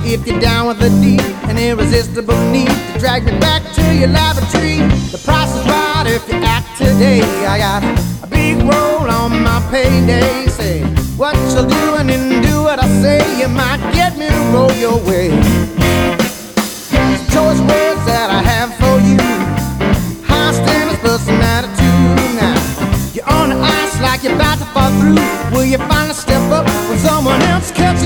if you're down with a deep and irresistible need to drag me back to your lavatory. The price is right if you act today. I got a big roll on my payday. Say what you'll do and then do what I say. You might get me to roll your way. Some choice words that I have for you. High standards for some attitude. Now you're on the ice like you're about to fall through. Will you finally step up when someone else cuts